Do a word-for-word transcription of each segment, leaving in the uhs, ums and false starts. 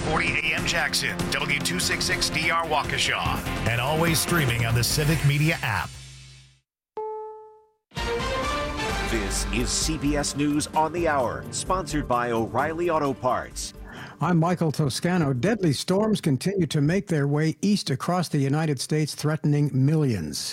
forty A M Jackson, W two sixty-six D R Waukesha, and always streaming on the Civic Media app. This is C B S News on the Hour, sponsored by O'Reilly Auto Parts. I'm Michael Toscano. Deadly storms continue to make their way east across the United States, threatening millions.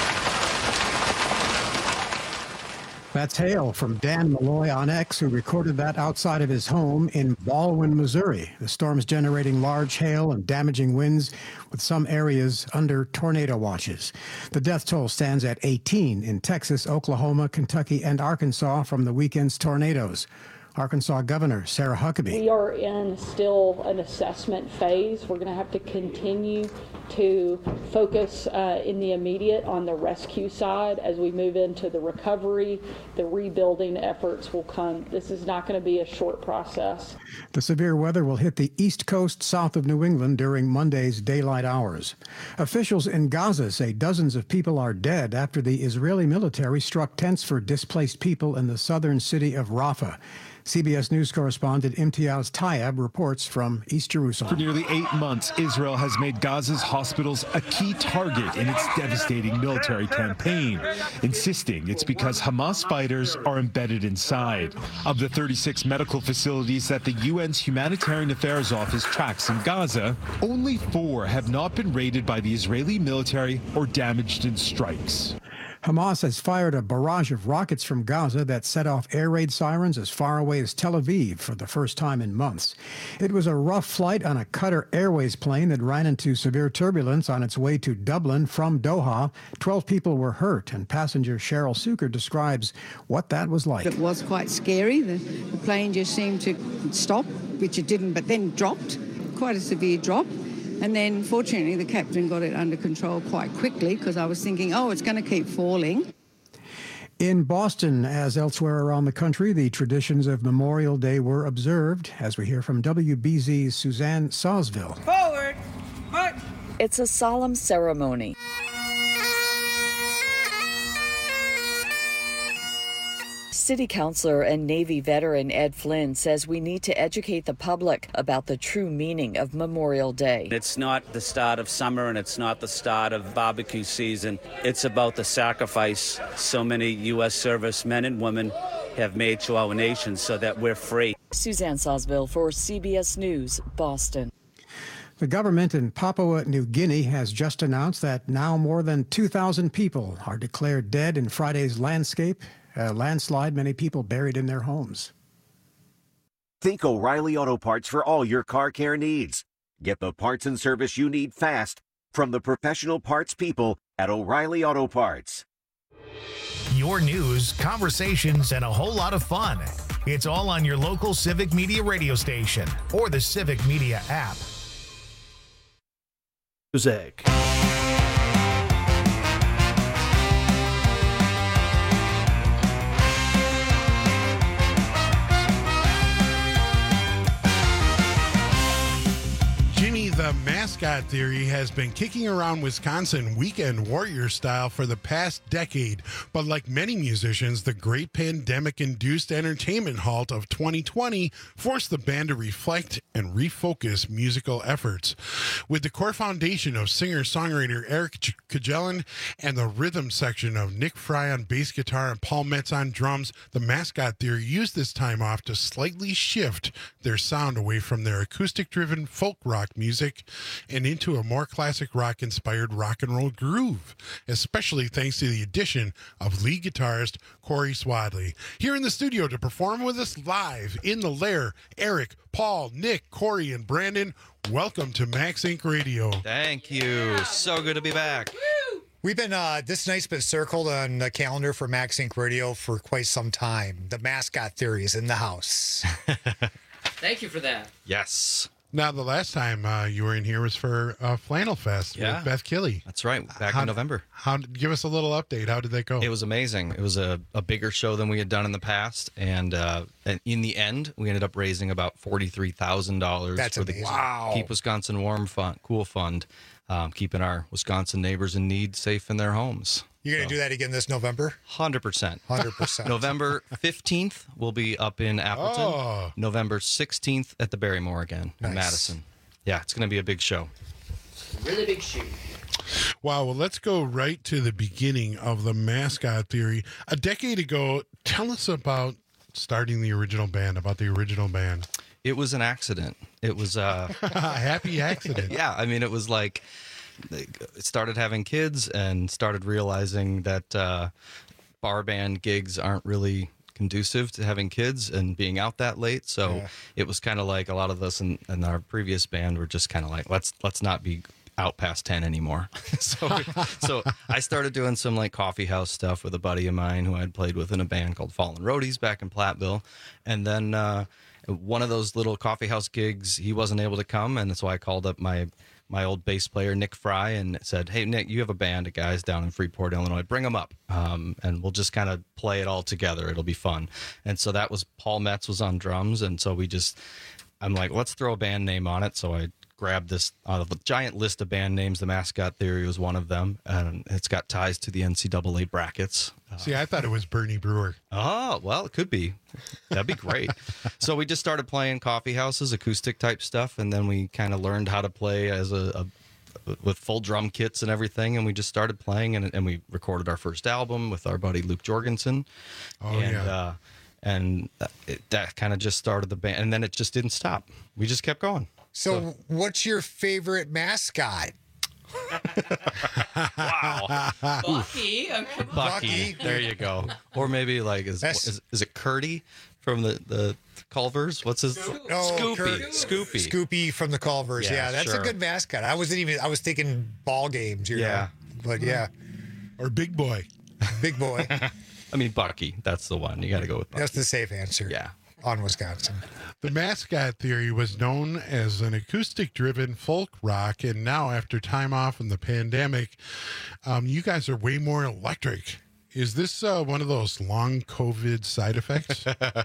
That's hail from Dan Malloy on X, who recorded that outside of his home in Baldwin, Missouri. The storm's generating large hail and damaging winds, with some areas under tornado watches. The death toll stands at eighteen in Texas, Oklahoma, Kentucky, and Arkansas from the weekend's tornadoes. Arkansas Governor Sarah Huckabee. We are in still an assessment phase. We're going to have to continue to focus uh, in the immediate on the rescue side. As we move into the recovery, the rebuilding efforts will come. This is not going to be a short process. The severe weather will hit the east coast south of New England during Monday's daylight hours. Officials in Gaza say dozens of people are dead after the Israeli military struck tents for displaced people in the southern city of Rafah. C B S News correspondent Imtiaz Tayeb reports from East Jerusalem. For nearly eight months, Israel has made Gaza's hospitals a key target in its devastating military campaign, insisting it's because Hamas fighters are embedded inside. Of the thirty-six medical facilities that the U N's Humanitarian Affairs Office tracks in Gaza, only four have not been raided by the Israeli military or damaged in strikes. Hamas has fired a barrage of rockets from Gaza that set off air raid sirens as far away as Tel Aviv for the first time in months. It was a rough flight on a Qatar Airways plane that ran into severe turbulence on its way to Dublin from Doha. Twelve people were hurt, and passenger Cheryl Suker describes what that was like. It was quite scary. The, the plane just seemed to stop, which it didn't, but then dropped. Quite a severe drop. And then, fortunately, the captain got it under control quite quickly, because I was thinking, oh, it's going to keep falling. In Boston, as elsewhere around the country, the traditions of Memorial Day were observed, as we hear from W B Z's Suzanne Sawsville. Forward, march. It's a solemn ceremony. City Councilor and Navy veteran Ed Flynn says we need to educate the public about the true meaning of Memorial Day. It's not the start of summer and it's not the start of barbecue season. It's about the sacrifice so many U S servicemen and women have made to our nation so that we're free. Suzanne Sawsville for C B S News, Boston. The government in Papua New Guinea has just announced that now more than two thousand people are declared dead in Friday's landscape. A landslide, many people buried in their homes. Think O'Reilly Auto Parts for all your car care needs. Get the parts and service you need fast from the professional parts people at O'Reilly Auto Parts. Your news, conversations, and a whole lot of fun. It's all on your local Civic Media radio station or the Civic Media app. Music. The mascot theory has been kicking around Wisconsin weekend warrior style for the past decade, but like many musicians, the great pandemic-induced entertainment halt of twenty twenty forced the band to reflect and refocus musical efforts. With the core foundation of singer-songwriter Eric Kajelan and the rhythm section of Nick Fry on bass guitar and Paul Metz on drums, the mascot theory used this time off to slightly shift their sound away from their acoustic-driven folk rock music and into a more classic rock-inspired rock and roll groove, especially thanks to the addition of lead guitarist Corey Swadley. Here in the studio to perform with us live in the lair, Eric, Paul, Nick, Corey, and Brandon. Welcome to Max Inc Radio. Thank you. So good to be back. We've been, uh, this night's been circled on the calendar for Max Inc Radio for quite some time. The mascot theory is in the house. Thank you for that. Yes. Now, the last time uh, you were in here was for uh, Flannel Fest yeah. with Beth Killey. That's right, back how, in November. How? Give us a little update. How did that go? It was amazing. It was a, a bigger show than we had done in the past, and, uh, and in the end, we ended up raising about forty-three thousand dollars That's for amazing. the Wow. Keep Wisconsin Warm Fund, Cool Fund. um, keeping our Wisconsin neighbors in need safe in their homes. You're going to so. do that again this November? one hundred percent. one hundred percent. November fifteenth, we'll be up in Appleton. Oh. November sixteenth at the Barrymore again nice. in Madison. Yeah, it's going to be a big show. Really big shoe. Wow, well, let's go right to the beginning of the mascot theory. A decade ago, tell us about starting the original band, about the original band. It was an accident. It was uh, a happy accident. Yeah, I mean, it was like, it started having kids and started realizing that uh, bar band gigs aren't really conducive to having kids and being out that late. So yeah. It was kind of like a lot of us in, in our previous band were just kind of like, let's let's not be out past ten anymore. so so I started doing some like coffee house stuff with a buddy of mine who I'd played with in a band called Fallen Roadies back in Platteville. And then uh, one of those little coffee house gigs, he wasn't able to come. And so I called up my my old bass player, Nick Fry, and said, hey, Nick, you have a band of guys down in Freeport, Illinois. Bring them up, um, and we'll just kind of play it all together. It'll be fun. And so that was Paul Metz was on drums. And so we just, I'm like, let's throw a band name on it. So I grabbed this out of a giant list of band names. The Mascot Theory was one of them, and it's got ties to the N C double A brackets. See, I thought it was Bernie Brewer. Oh, well, it could be. That'd be great. So we just started playing coffee houses, acoustic type stuff, and then we kind of learned how to play as a, a with full drum kits and everything, and we just started playing, and, and we recorded our first album with our buddy Luke Jorgensen. Oh, and, yeah. Uh, and it, that kind of just started the band, and then it just didn't stop. We just kept going. So, so. What's your favorite mascot? Wow. Bucky. Bucky. Bucky. There you go. Or maybe like, is is, is it Curdy from the, the Culvers? What's his? Oh, Scoopy. Cur- Scoopy. Scoopy from the Culvers. Yeah, Yeah, that's sure. a good mascot. I wasn't even, I was thinking ball games, you Yeah. know. But yeah. Or Big Boy. Big Boy. I mean, Bucky. That's the one. You got to go with Bucky. That's the safe answer. Yeah. On Wisconsin. The Mascot Theory was known as an acoustic-driven folk rock, and now after time off in the pandemic, um, you guys are way more electric. Is this uh, one of those long COVID side effects?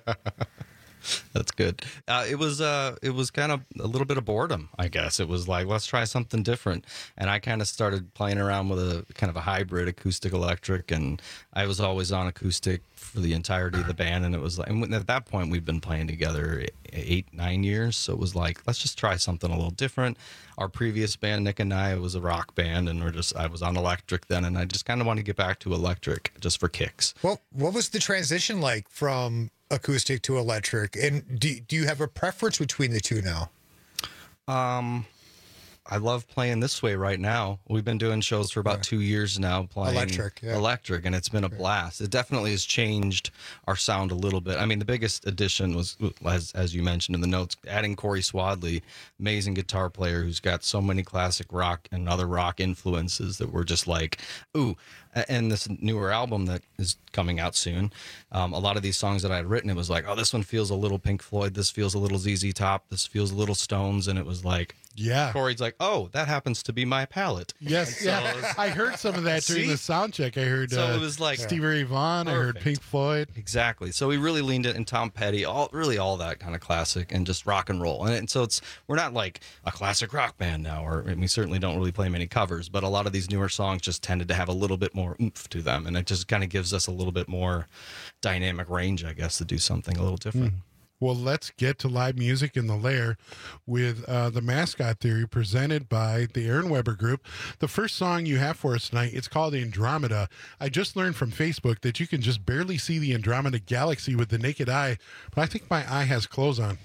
That's good. Uh, it was uh, it was kind of a little bit of boredom, I guess. It was like, let's try something different. And I kind of started playing around with a kind of a hybrid acoustic electric, and I was always on acoustic for the entirety of the band. And it was like, and at that point, we'd been playing together eight, nine years. So it was like, let's just try something a little different. Our previous band, Nick and I, was a rock band, and we're just I was on electric then, and I just kind of wanted to get back to electric just for kicks. Well, what was the transition like from acoustic to electric, and do, do you have a preference between the two now? Um, I love playing this way right now. We've been doing shows for about right. two years now, playing electric, yeah. electric, and it's been a blast. It definitely has changed our sound a little bit. I mean, the biggest addition was, as as you mentioned in the notes, adding Corey Swadley, amazing guitar player who's got so many classic rock and other rock influences that we're just like, ooh. And this newer album that is coming out soon, um, a lot of these songs that I had written, it was like, oh, this one feels a little Pink Floyd. This feels a little Z Z Top. This feels a little Stones. And it was like, yeah. Corey's like, oh, that happens to be my palette. Yes, so yeah. Was, I heard some of that during see? the sound check. I heard so uh, it was like Stevie Ray Vaughan. Perfect. I heard Pink Floyd. Exactly. So we really leaned it in Tom Petty, all really all that kind of classic and just rock and roll. And, and so it's we're not like a classic rock band now, or and we certainly don't really play many covers, but a lot of these newer songs just tended to have a little bit more oomph to them. And it just kind of gives us a little bit more dynamic range, I guess, to do something a little different. Mm. Well, let's get to live music in the Lair with uh, the Mascot Theory presented by the Aaron Weber Group. The first song you have for us tonight, it's called Andromeda. I just learned from Facebook that you can just barely see the Andromeda Galaxy with the naked eye, but I think my eye has clothes on.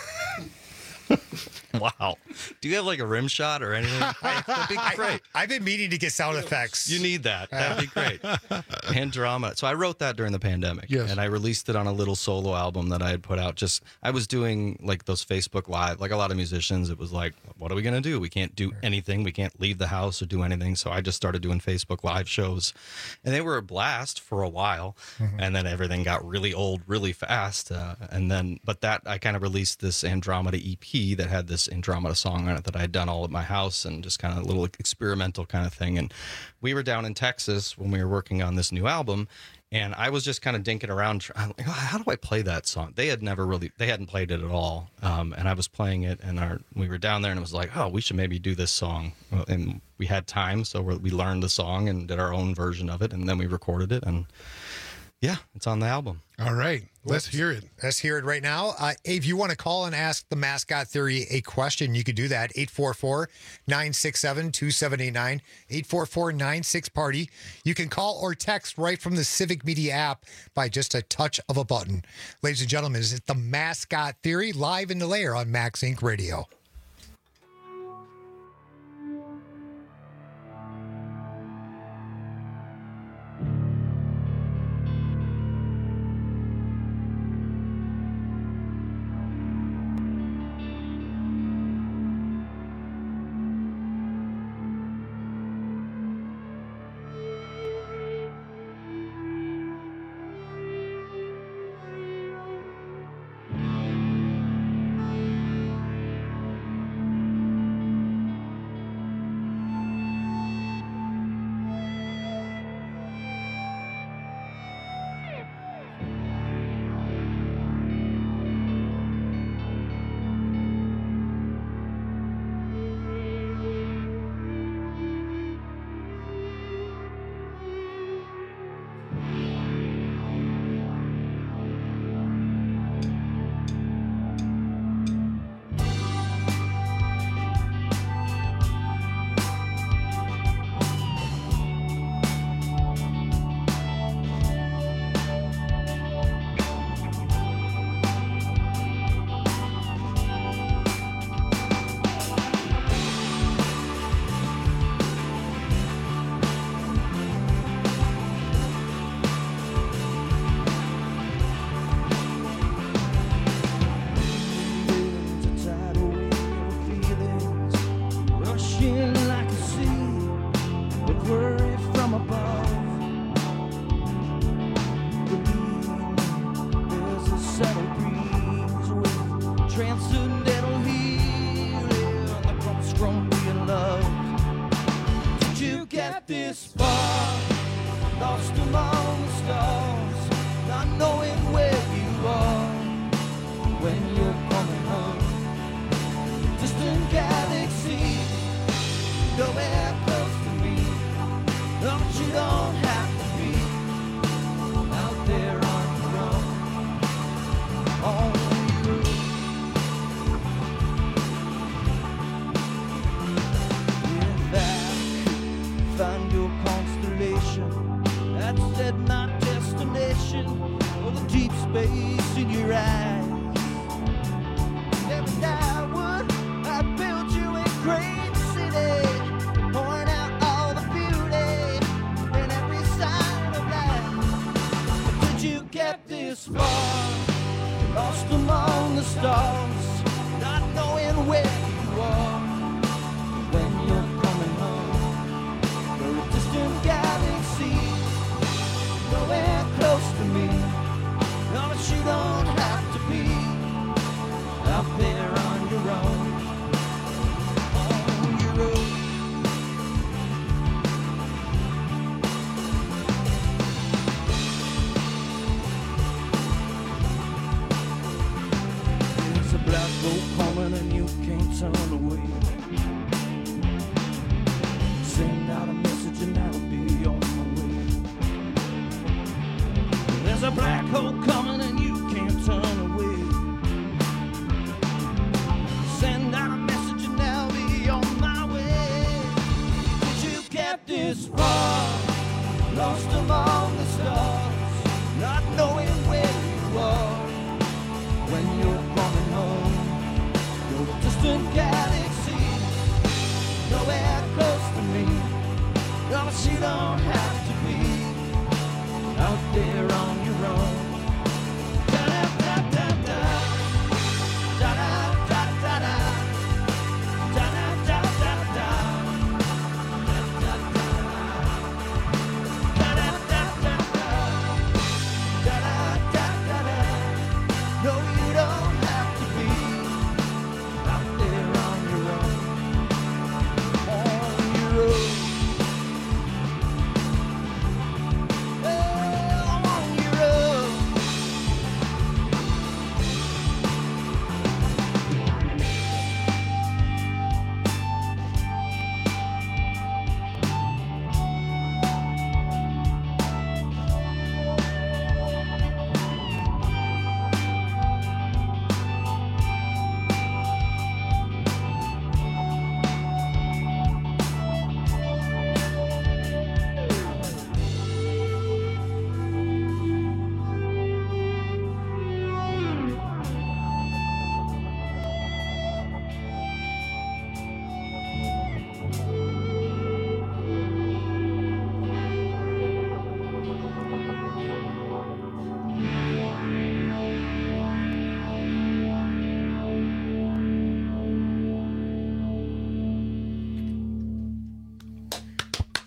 Wow. Do you have like a rim shot or anything? That'd be great. I, I've been meaning to get sound effects. You need that. That'd be great. Andromeda. So I wrote that during the pandemic. Yes. And I released it on a little solo album that I had put out. Just I was doing like those Facebook Live, like a lot of musicians. It was like, what are we going to do? We can't do anything. We can't leave the house or do anything. So I just started doing Facebook Live shows. And they were a blast for a while. Mm-hmm. And then everything got really old really fast. Uh, and then, but that, I kind of released this Andromeda E P that had this Andromeda song on it that I had done all at my house and just kind of a little experimental kind of thing. And we were down in Texas when we were working on this new album, And I was just kind of dinking around. I'm like, oh, how do I play that song? They had never really, they hadn't played it at all. Um, and I was playing it, and our, we were down there, and it was like, oh, we should maybe do this song. And we had time, so we're, we learned the song and did our own version of it, and then we recorded it, and yeah, it's on the album. All right, let's hear it. Let's hear it right now. Uh, if you want to call and ask the Mascot Theory a question, you could do that. eight four four, nine six seven, two seven eight nine, eight four four, nine six, party. You can call or text right from the Civic Media app by just a touch of a button. Ladies and gentlemen, is it the Mascot Theory live in the lair on Max Inc Radio?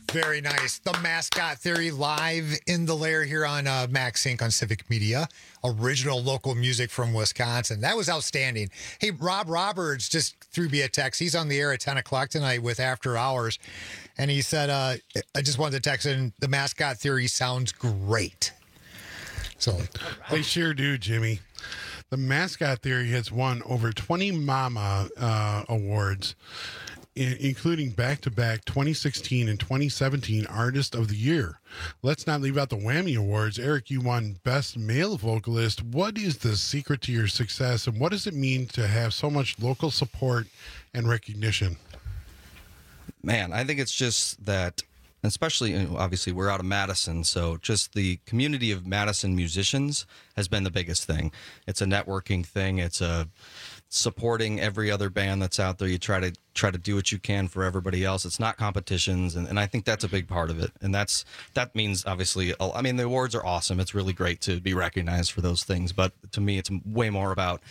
Very nice. The Mascot Theory live in the lair here on uh, Max Inc on Civic Media. Original local music from Wisconsin. That was outstanding. Hey, Rob Roberts just threw me a text. He's on the air at ten o'clock tonight with After Hours. And he said, uh, I just wanted to text in, the Mascot Theory sounds great. So They sure do, Jimmy. The Mascot Theory has won over twenty Mama uh, awards, I- including back-to-back twenty sixteen and twenty seventeen Artist of the Year. Let's not leave out the Whammy Awards. Eric, you won Best Male Vocalist. What is the secret to your success, and what does it mean to have so much local support and recognition? Man, I think it's just that, especially, you know, obviously, we're out of Madison, so just the community of Madison musicians has been the biggest thing. It's a networking thing. It's a supporting every other band that's out there. You try to try to do what you can for everybody else. It's not competitions, and, and I think that's a big part of it. And that's that means, obviously, I mean, the awards are awesome. It's really great to be recognized for those things, but to me, it's way more about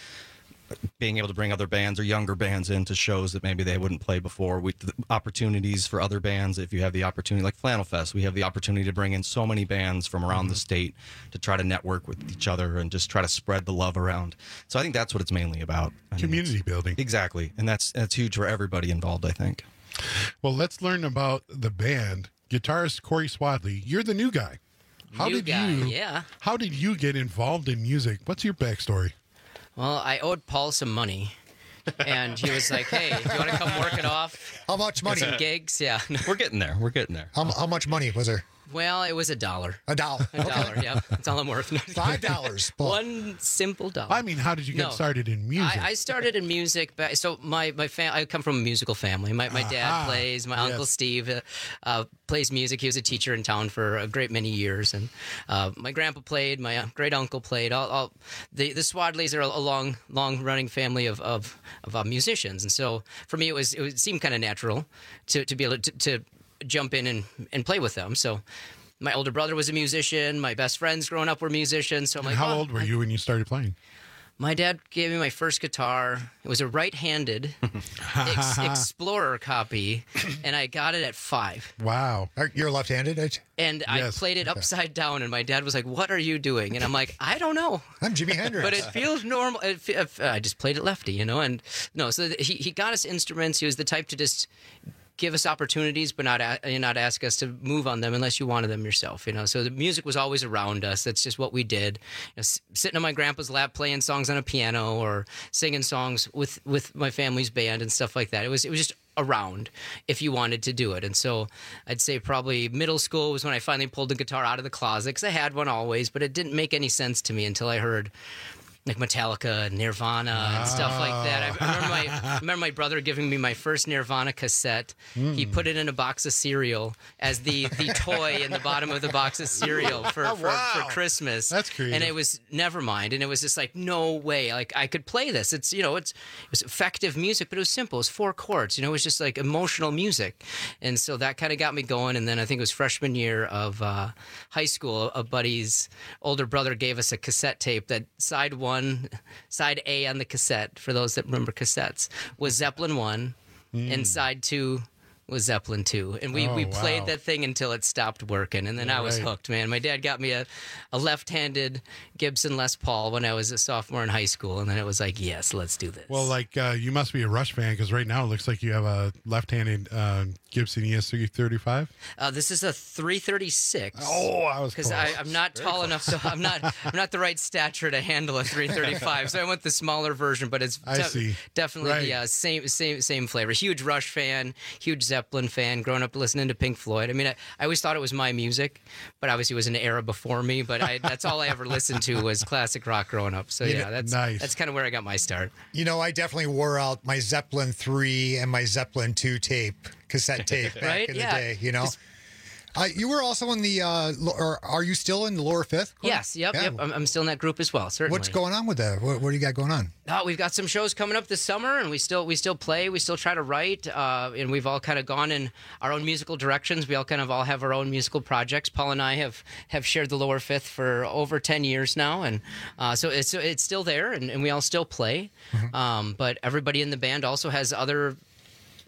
being able to bring other bands or younger bands into shows that maybe they wouldn't play before. We, the opportunities for other bands, if you have the opportunity, like Flannel Fest, we have the opportunity to bring in so many bands from around the state to try to network with each other and just try to spread the love around. So I think that's what it's mainly about. I mean, Community building. Exactly. And that's that's huge for everybody involved, I think. Well, let's learn about the band. Guitarist Corey Swadley, you're the new guy. How New did guy, you? yeah. How did you get involved in music? What's your backstory? Well, I owed Paul some money, and he was like, "Hey, you want to come work it off? How much money? Some gigs, yeah." We're getting there. We're getting there. How, how much money was there? Well, it was a dollar. A dollar. A dollar. Yeah, that's all I'm worth. Five dollars. One simple dollar. I mean, how did you get No. started in music? I, I started in music, but so my my fam- I come from a musical family. My my dad Aha. plays. My Yes. uncle Steve uh, uh, plays music. He was a teacher in town for a great many years, and uh, my grandpa played. My great uncle played. All, all the the Swadleys are a, a long long running family of of, of uh, musicians, and so for me it was it, was, it seemed kind of natural to to be able to, to jump in and and play with them. So. My older brother was a musician. My best friends growing up were musicians. So I'm And like, how well, old were I- you when you started playing? My dad gave me my first guitar. It was a right-handed Ex- Explorer copy, and I got it at five. Wow. Are- You're left-handed? I- And I Yes. played it upside down, and my dad was like, "What are you doing?" And I'm like, "I don't know." I'm Jimi Hendrix. But it feels normal. It, fe- uh, I just played it lefty, you know. And no, so he he got us instruments. He was the type to just give us opportunities, but not a, not ask us to move on them unless you wanted them yourself, you know. So the music was always around us. That's just what we did. You know, s- sitting on my grandpa's lap, playing songs on a piano, or singing songs with with my family's band and stuff like that. It was it was just around if you wanted to do it. And so I'd say probably middle school was when I finally pulled the guitar out of the closet, because I had one always, but it didn't make any sense to me until I heard like Metallica and Nirvana and stuff like that. I, I, remember my, I remember my brother giving me my first Nirvana cassette. Hmm. He put it in a box of cereal as the, the toy in the bottom of the box of cereal for, Oh, for, wow. for Christmas. That's creative. And it was Nevermind. And it was just like, no way. Like, I could play this. It's, you know, it's, it was effective music, but it was simple. It was four chords. You know, it was just like emotional music. And so that kind of got me going. And then I think it was freshman year of uh, high school, a buddy's older brother gave us a cassette tape that side one, side A on the cassette, for those that remember cassettes, was Zeppelin one, and side two was Zeppelin two. And we, Oh, we played wow. that thing until it stopped working. And then Yeah, I was right. hooked, man. My dad got me a, a left-handed Gibson Les Paul when I was a sophomore in high school. And then it was like, yes, let's do this. Well, like uh, you must be a Rush fan, because right now it looks like you have a left-handed uh, Gibson E S three thirty-five. Uh, this is a three thirty-six. Oh, I was because close. I'm not tall enough to I'm not I'm not the right stature to handle a three thirty-five. So I went the smaller version, but it's I de- see. definitely Right. the uh, same same same flavor. Huge Rush fan, huge Zeppelin fan. Growing up listening to Pink Floyd. I mean, I, I always thought it was my music, but obviously it was an era before me. But I, that's all I ever listened to was classic rock growing up. So You yeah, know- that's Nice. that's kind of where I got my start. You know, I definitely wore out my Zeppelin three and my Zeppelin two tape, cassette tape back Right? in Yeah. the day, you know? Uh, you were also in the, uh, lo- or are you still in the lower fifth? Corey? Yes, yep, Yeah. yep. I'm, I'm still in that group as well. Certainly. What's going on with that? What, what do you got going on? Oh, we've got some shows coming up this summer, and we still we still play. We still try to write, uh, and we've all kind of gone in our own musical directions. We all kind of all have our own musical projects. Paul and I have, have shared the Lower Fifth for over ten years now, and uh, so it's it's still there, and, and we all still play. Um, but everybody in the band also has other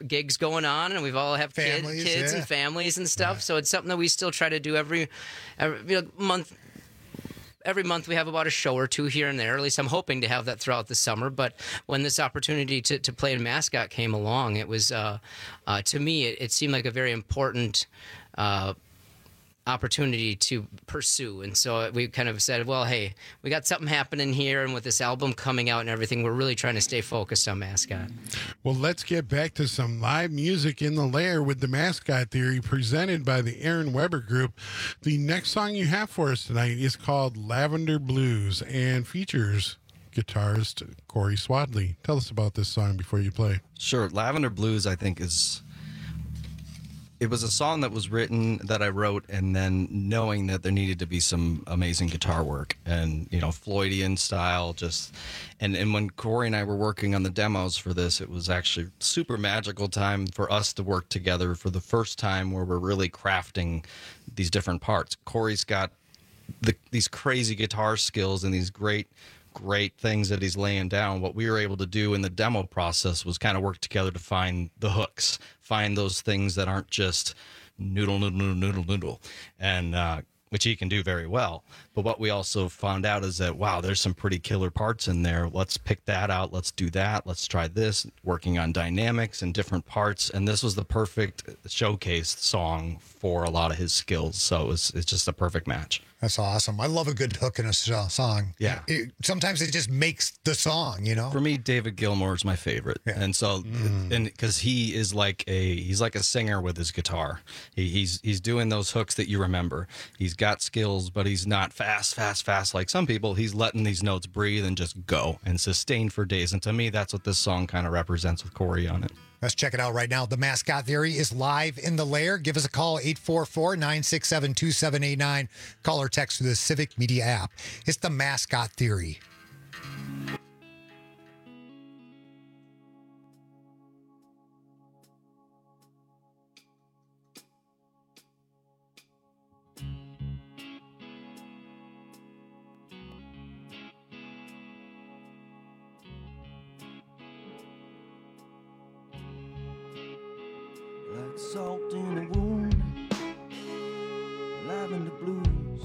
gigs going on, and we've all have kid, Families, kids yeah. and families and stuff. So it's something that we still try to do every, every you know, month. Every month we have about a show or two here and there. At least I'm hoping to have that throughout the summer. But when this opportunity to, to play in Mascot came along, it was, uh, uh, to me, it, it seemed like a very important uh, opportunity to pursue. And so we kind of said, well, hey, we got something happening here. And with this album coming out and everything, we're really trying to stay focused on Mascot. Well, let's get back to some live music in the lair with the Mascot Theory presented by the Aaron Weber Group. The next song you have for us tonight is called Lavender Blues and features guitarist Corey Swadley. Tell us about this song before you play. Sure. Lavender Blues, I think, is... It was a song that was written that I wrote, and then knowing that there needed to be some amazing guitar work and, you know, Floydian style, just, and, and when Corey and I were working on the demos for this, it was actually super magical time for us to work together for the first time where we're really crafting these different parts. Corey's got the, these crazy guitar skills and these great great things that he's laying down. What we were able to do in the demo process was kind of work together to find the hooks, find those things that aren't just noodle, noodle, noodle, noodle, noodle, and uh, which he can do very well. But what we also found out is that, wow, there's some pretty killer parts in there. Let's pick that out. Let's do that. Let's try this, working on dynamics and different parts. And this was the perfect showcase song for a lot of his skills. So it was, it's just a perfect match. That's awesome. I love a good hook in a so- song. Yeah. It, sometimes it just makes the song, you know? For me, David Gilmour is my favorite. Yeah. And so, Mm. and because he is like a, he's like a singer with his guitar. He, he's, he's doing those hooks that you remember. He's got skills, but he's not fast, fast, fast like some people. He's letting these notes breathe and just go and sustain for days. And to me, that's what this song kind of represents with Corey on it. Let's check it out right now. The Mascot Theory is live in the lair. Give us a call, eight four four, nine six seven, two seven eight nine. Call or text through the Civic Media app. It's the Mascot Theory. Like salt in a wound, lavender blues,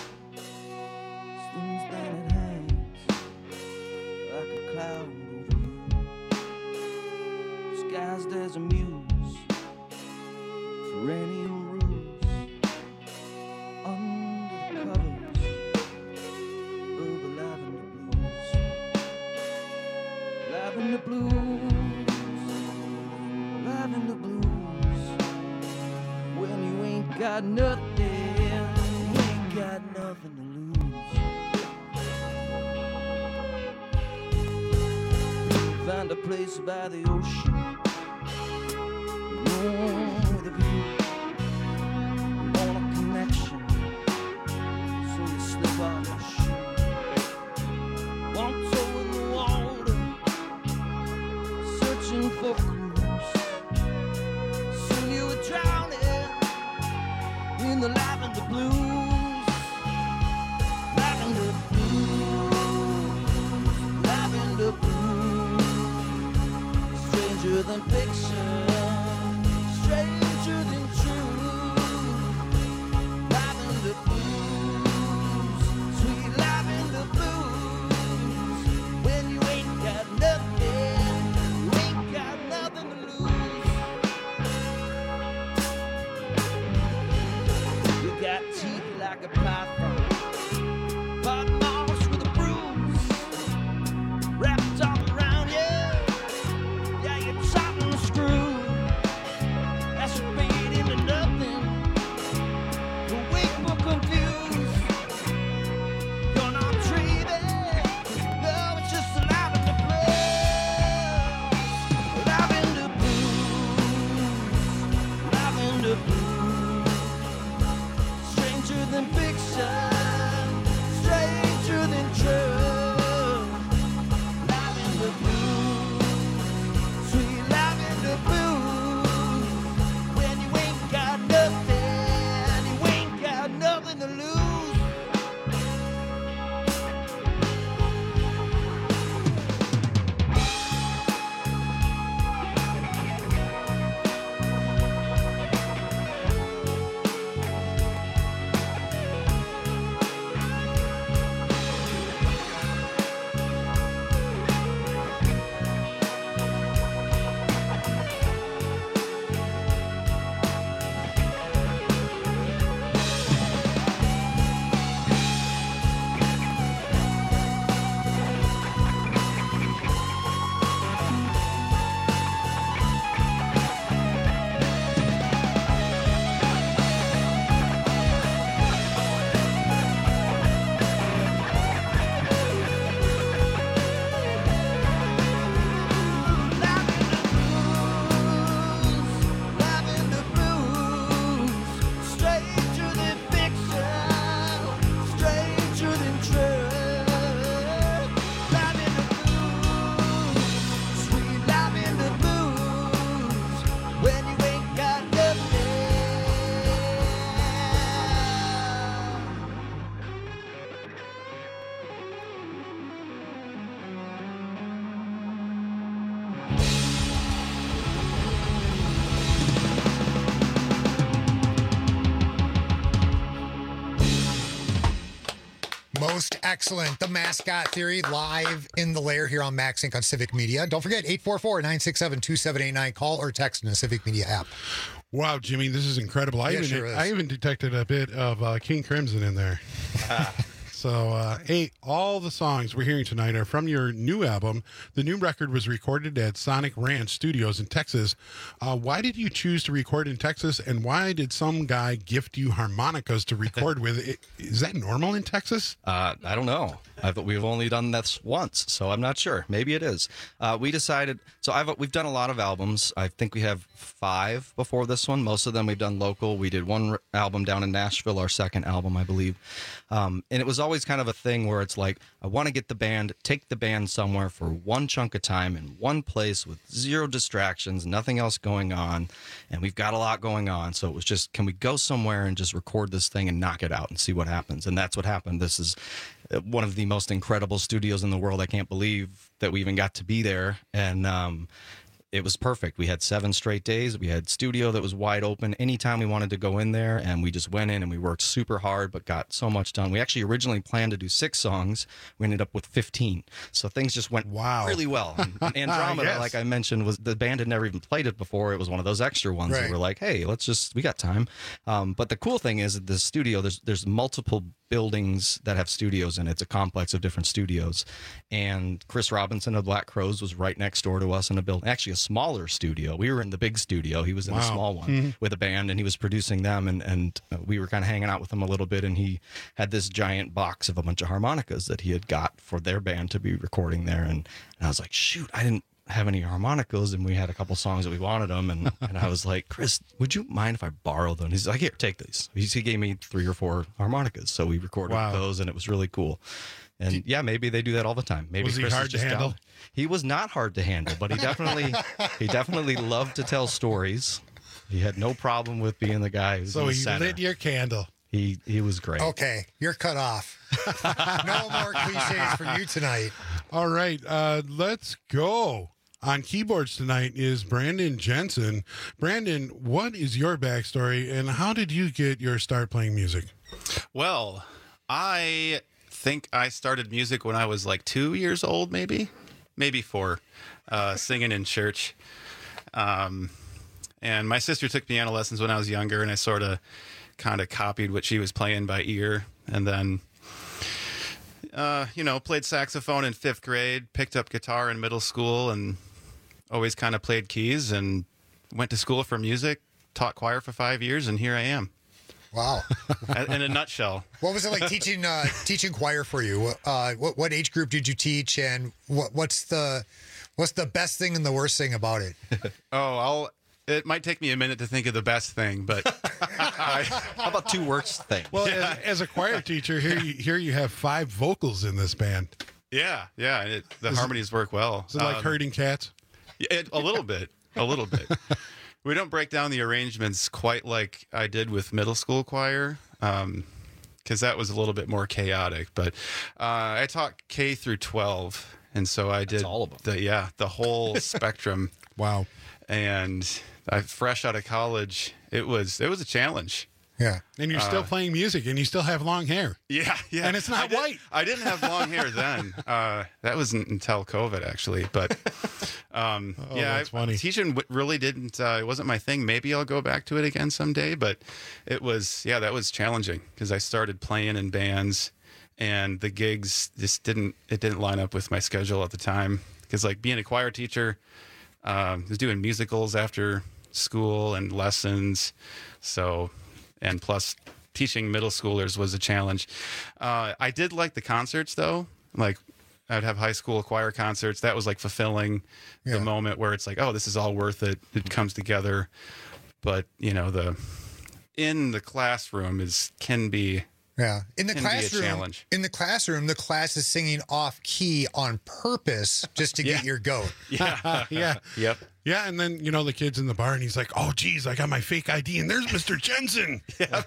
stings then it hangs like a cloud over you, disguised as a muse, perennial ruse, under the covers of the lavender blues, lavender blues, lavender blues. When you ain't got nothing, you ain't got nothing to lose. Find a place by the ocean, alone with a view. You want a connection, so you slip on your shoe. One toe in the water, searching for clues. Soon you were drowning in the lavender blues, lavender blues, lavender blues. Stranger than fiction, stranger than true. Lavender blues, sweet lavender blues. When you ain't got nothing, you ain't got nothing to lose. Got teeth like a python, bottom moss with a bruise, wrapped all around you. Yeah, you're chopping the screw. That's your bait into nothing. Most excellent. The Mascot Theory live in the lair here on MaxSync on Civic Media. Don't forget, eight four four, nine six seven, two seven eight nine. Call or text in the Civic Media app. Wow, Jimmy, this is incredible. I, Yeah, even, sure is. I even detected a bit of uh, King Crimson in there. So, uh, hey, all the songs we're hearing tonight are from your new album. The new record was recorded at Sonic Ranch Studios in Texas. Uh, why did you choose to record in Texas, and why did some guy gift you harmonicas to record with? It, is that normal in Texas? Uh, I don't know. I've, we've only done this once, so I'm not sure. Maybe it is. Uh, we decided. So I've we've done a lot of albums. I think we have five before this one. Most of them we've done local. We did one r- album down in Nashville, our second album, I believe. Um, and it was always kind of a thing where it's like, I want to get the band, take the band somewhere for one chunk of time in one place with zero distractions, nothing else going on, and we've got a lot going on. So it was just, can we go somewhere and just record this thing and knock it out and see what happens? And that's what happened. This is one of the most incredible studios in the world. I can't believe that we even got to be there. And um, it was perfect. We had seven straight days. We had studio that was wide open anytime we wanted to go in there, and we just went in and we worked super hard, but got so much done. We actually originally planned to do six songs. We ended up with fifteen. So things just went wow. really well. And Andromeda, Yes. like I mentioned, was the band had never even played it before. It was one of those extra ones Right. that were like, hey, let's just, we got time. Um, but the cool thing is that the studio, there's there's multiple buildings that have studios in it. It's a complex of different studios. And Chris Robinson of Black Crowes was right next door to us in a building, actually a smaller studio. We were in the big studio. He was in Wow. the small one Mhm. with a band, and he was producing them. And, and uh, we were kind of hanging out with him a little bit. And he had this giant box of a bunch of harmonicas that he had got for their band to be recording there. And, and I was like, shoot, I didn't have any harmonicas, and we had a couple songs that we wanted them, and, and I was like, Chris, would you mind if I borrow them? He's like, here, take these. He, he gave me three or four harmonicas, so we recorded Wow. those, and it was really cool. And yeah, maybe they do that all the time. Maybe Was he Chris is hard to just handle? down. He was not hard to handle, but he definitely he definitely loved to tell stories. He had no problem with being the guy who's So in the he center. lit your candle. He he was great. Okay, you're cut off. No more cliches for you tonight. All right, uh, let's go. On keyboards tonight is Brandon Jensen. Brandon, what is your backstory, and how did you get your start playing music? Well, I think I started music when I was like two years old, maybe, maybe four, uh, singing in church. Um, and my sister took piano lessons when I was younger, and I sort of kind of copied what she was playing by ear. And then, uh, you know, played saxophone in fifth grade, picked up guitar in middle school, and always kind of played keys, and went to school for music, taught choir for five years, and here I am. Wow. In a nutshell. What was it like teaching uh, teaching choir for you? Uh, what what age group did you teach, and what what's the what's the best thing and the worst thing about it? Oh, I'll. It might take me a minute to think of the best thing, but I, how about two worst things? Well, as, as a choir teacher, here you, here you have five vocals in this band. Yeah, yeah, and it, the Is it- harmonies work well. Is it like Um, herding cats? Yeah, it, a little bit, a little bit. We don't break down the arrangements quite like I did with middle school choir, because that was a little bit more chaotic. But uh, I taught K through twelve, and so I did all of them. The, yeah, the whole spectrum. Wow. And I fresh out of college, it was it was a challenge. Yeah. And you're still Uh, playing music, and you still have long hair. Yeah, yeah. And it's not I did- white. I didn't have long hair then. Uh, that wasn't until COVID, actually. But um, Oh, yeah, that's I, funny. teaching w- really didn't. Uh, it wasn't my thing. Maybe I'll go back to it again someday. But it was, yeah, that was challenging because I started playing in bands, and the gigs just didn't. It didn't line up with my schedule at the time. Because like being a choir teacher, um, was doing musicals after school and lessons, so and plus. Teaching middle schoolers was a challenge. Uh, I did like the concerts though. Like I'd have high school choir concerts. That was like fulfilling Yeah. the moment where it's like, oh, this is all worth it. It comes together. But you know, the in the classroom is can be Yeah. In the can be a classroom, challenge. in the classroom, the class is singing off key on purpose just to get Yeah. your goat. Yeah. yeah. Yep. Yeah, and then, you know, the kid's in the bar, and he's like, oh, geez, I got my fake I D, and there's Mister Jensen.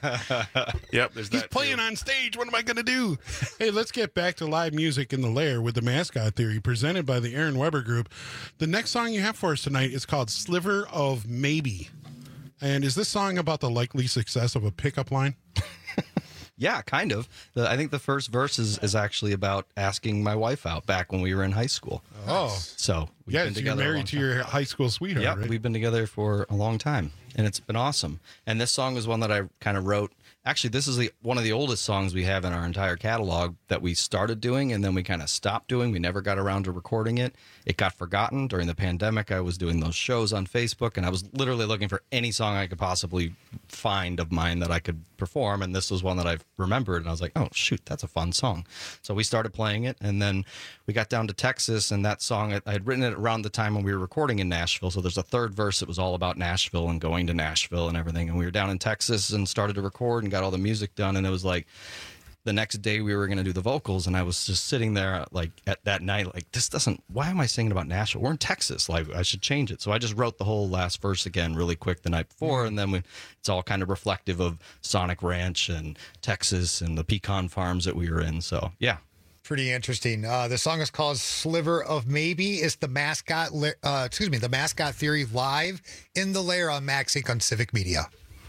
Yep. There's He's that playing too. on stage. What am I going to do? Hey, let's get back to live music in the lair with the Mascot Theory, presented by the Aaron Weber Group. The next song you have for us tonight is called Sliver of Maybe. And is this song about the likely success of a pickup line? Yeah, kind of. The, I think the first verse is, is actually about asking my wife out back when we were in high school. Oh. So we've Yeah, been so you're together a long married to time. your high school sweetheart, Yeah, right? we've been together for a long time, and it's been awesome. And this song was one that I kind of wrote. Actually, this is the, one of the oldest songs we have in our entire catalog that we started doing, and then we kind of stopped doing. We never got around to recording it. It got forgotten during the pandemic. I was doing those shows on Facebook, and I was literally looking for any song I could possibly find of mine that I could perform, and this was one that I remembered, and I was like, oh, shoot, that's a fun song. So we started playing it, and then we got down to Texas, and that song, I had written it around the time when we were recording in Nashville, so there's a third verse that was all about Nashville and going to Nashville and everything, and we were down in Texas and started to record and got all the music done, and it was like the next day we were going to do the vocals, and I was just sitting there like at that night like, this doesn't, why am I singing about Nashville? We're in Texas, like I should change it. So I just wrote the whole last verse again really quick the night before, and then we, it's all kind of reflective of Sonic Ranch and Texas and the pecan farms that we were in. So yeah. Pretty interesting. Uh, the song is called Sliver of Maybe. It's the mascot, li- uh, excuse me, the Mascot Theory live in the lair on Max Inc on Civic Media.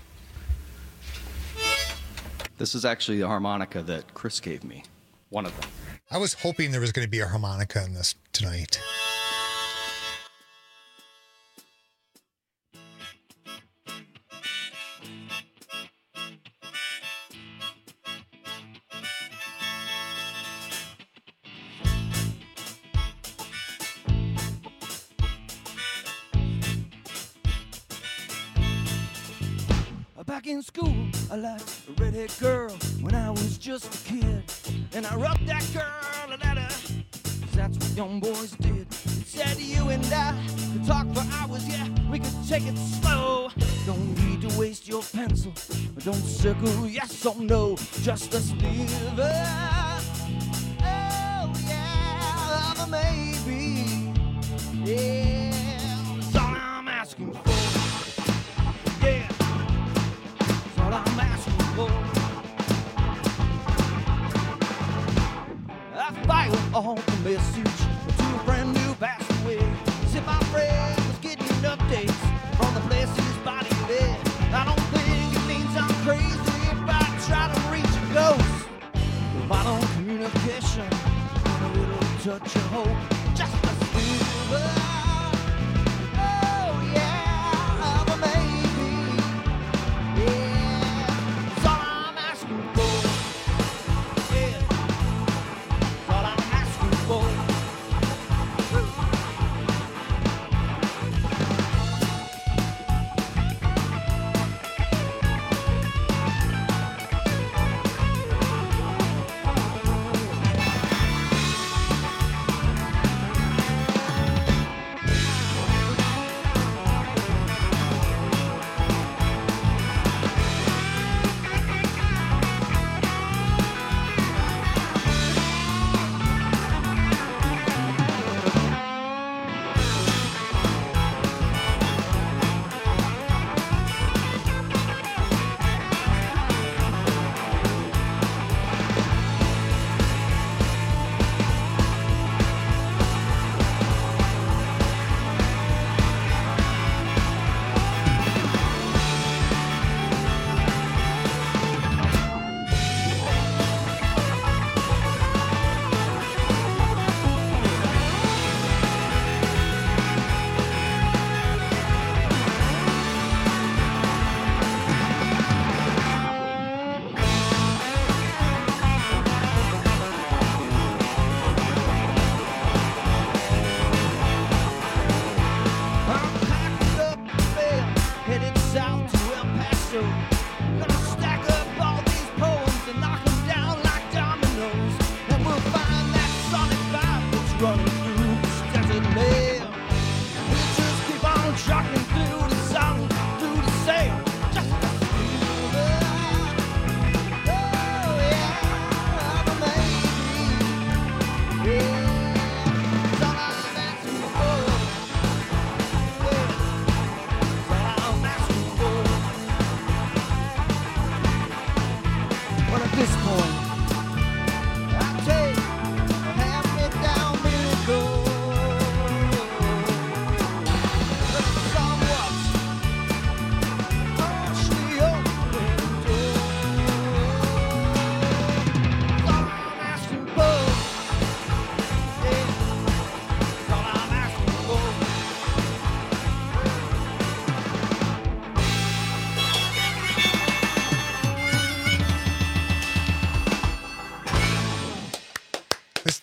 This is actually the harmonica that Chris gave me, one of them. I was hoping there was going to be a harmonica in this tonight. Back in school, I liked a redhead girl when I was just a kid. And I wrote that girl a letter, 'cause that's what young boys did. It said you and I could talk for hours, yeah, we could take it slow. Don't need to waste your pencil, don't circle yes or no, just a sliver. Oh yeah, of a maybe. Yeah, that's all I'm asking for. Yeah. I'm asking for. I filed all the message to a friend who passed away. As if my friend was getting updates from the place his body lay. I don't think it means I'm crazy if I try to reach a ghost. Vital communication and a little touch of hope, just a sliver. Oh yeah, of a maybe. Yeah.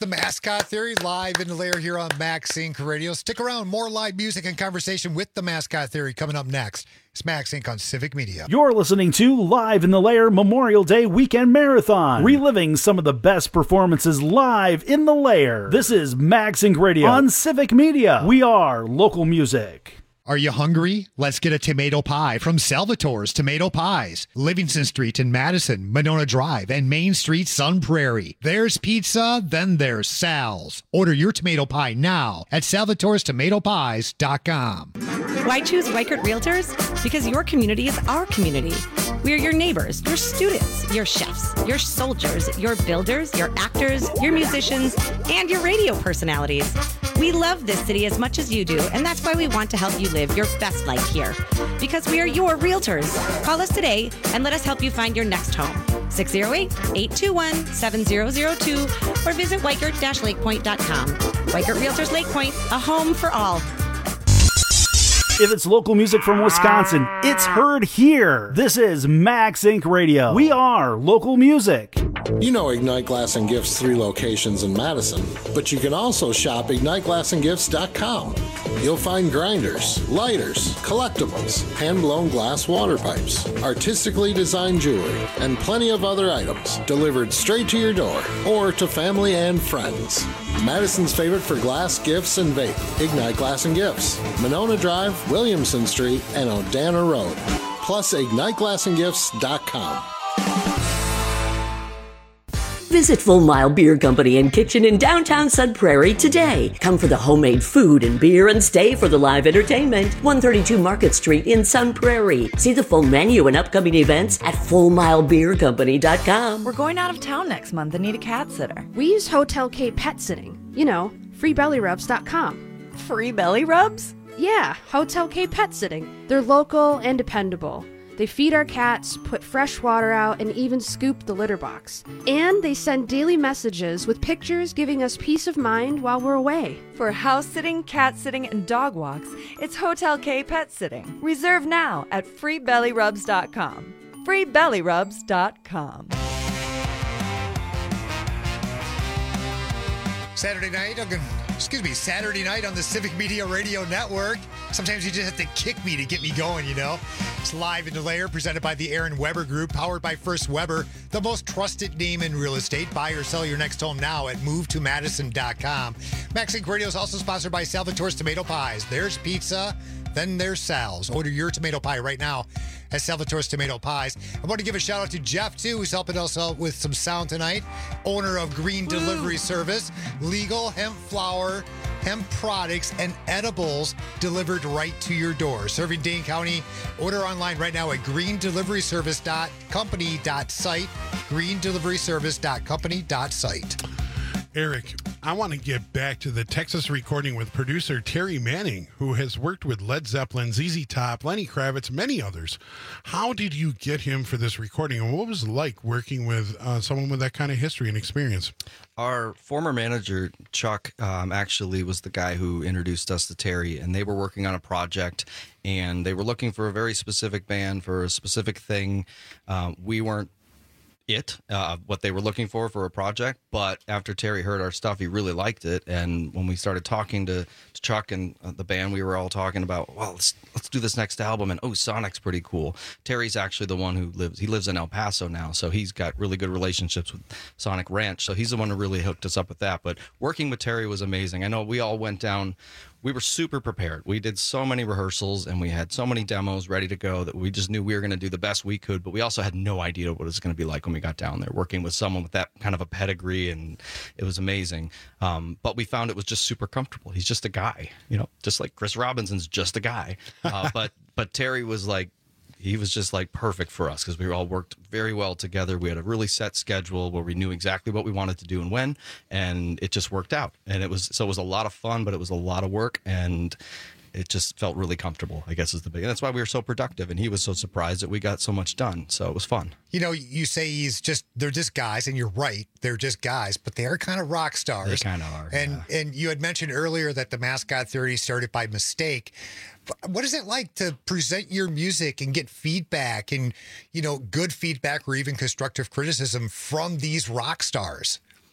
the Mascot Theory, live in the lair here on Max Inc Radio. Stick around, more live music and conversation with the Mascot Theory coming up next. It's Max Inc on Civic Media. You're listening to Live in the Lair Memorial Day Weekend Marathon, reliving some of the best performances live in the lair. This is Max Inc Radio on Civic Media. We are local music. Are you hungry? Let's get a tomato pie from Salvatore's Tomato Pies. Livingston Street in Madison, Monona Drive, and Main Street, Sun Prairie. There's pizza, then there's Sal's. Order your tomato pie now at salvatores tomato pies dot com. Why choose Weichert Realtors? Because your community is our community. We are your neighbors, your students, your chefs, your soldiers, your builders, your actors, your musicians, and your radio personalities. We love this city as much as you do, and that's why we want to help you live your best life here. Because we are your realtors. Call us today and let us help you find your next home. six oh eight, eight two one, seven oh oh two or visit weichert dash lake point dot com. Weichert Realtors Lake Point, a home for all. If it's local music from Wisconsin, it's heard here. This is Max Inc Radio. We are local music. You know Ignite Glass and Gifts three locations in Madison, but you can also shop ignite glass and gifts dot com. You'll find grinders, lighters, collectibles, hand-blown glass water pipes, artistically designed jewelry, and plenty of other items delivered straight to your door or to family and friends. Madison's favorite for glass, gifts, and vape, Ignite Glass and Gifts, Monona Drive, Williamson Street, and Odana Road. Plus ignite glass and gifts dot com. Visit Full Mile Beer Company and Kitchen in downtown Sun Prairie today. Come for the homemade food and beer and stay for the live entertainment. one thirty-two Market Street in Sun Prairie. See the full menu and upcoming events at full mile beer company dot com. We're going out of town next month and need a cat sitter. We use Hotel K Pet Sitting. You know, free belly rubs dot com. Free belly rubs? Yeah, Hotel K Pet Sitting. They're local and dependable. They feed our cats, put fresh water out, and even scoop the litter box. And they send daily messages with pictures giving us peace of mind while we're away. For house sitting, cat sitting, and dog walks, it's Hotel K Pet Sitting. Reserve now at free belly rubs dot com. free belly rubs dot com. Saturday night, excuse me, Saturday night on the Civic Media Radio Network. Sometimes you just have to kick me to get me going, you know. It's Live in the Lair, presented by the Aaron Weber Group, powered by First Weber, the most trusted name in real estate. Buy or sell your next home now at move to madison dot com. Max Inc Radio is also sponsored by Salvatore's Tomato Pies. There's pizza, then there's Sal's. Order your tomato pie right now at Salvatore's Tomato Pies. I want to give a shout out to Jeff, too, who's helping us out with some sound tonight. Owner of Green Woo. Delivery Service. Legal hemp flour, hemp products, and edibles delivered right to your door. Serving Dane County. Order online right now at green delivery service dot company dot site. green delivery service dot company dot site. Eric, I want to get back to the Texas recording with producer Terry Manning, who has worked with Led Zeppelin, Z Z Top, Lenny Kravitz, many others. How did you get him for this recording, and what was it like working with uh, someone with that kind of history and experience? Our former manager, Chuck, um, actually was the guy who introduced us to Terry, and they were working on a project, and they were looking for a very specific band for a specific thing. Um, we weren't it uh, what they were looking for for a project, but after Terry heard our stuff, he really liked it. And when we started talking to, to Chuck and uh, the band, we were all talking about, well, let's let's do this next album, and oh, Sonic's pretty cool. Terry's actually the one who lives he lives in El Paso now, so he's got really good relationships with Sonic Ranch, so he's the one who really hooked us up with that. But working with Terry was amazing. I know we all went down we were super prepared. We did so many rehearsals and we had so many demos ready to go that we just knew we were going to do the best we could, but we also had no idea what it was going to be like when we got down there, working with someone with that kind of a pedigree, and it was amazing. Um, but we found it was just super comfortable. He's just a guy, you know, just like Chris Robinson's just a guy. Uh, but but Terry was like, he was just like perfect for us because we all worked very well together. We had a really set schedule where we knew exactly what we wanted to do and when, and it just worked out. And it was, so it was a lot of fun, but it was a lot of work, and it just felt really comfortable, I guess is the big, and that's why we were so productive. And he was so surprised that we got so much done. So it was fun. You know, you say he's just, they're just guys, and you're right. They're just guys, but they are kind of rock stars. They kind of are. And, yeah. and you had mentioned earlier that the Mascot Theory started by mistake. What is it like to present your music and get feedback and, you know, good feedback or even constructive criticism from these rock stars?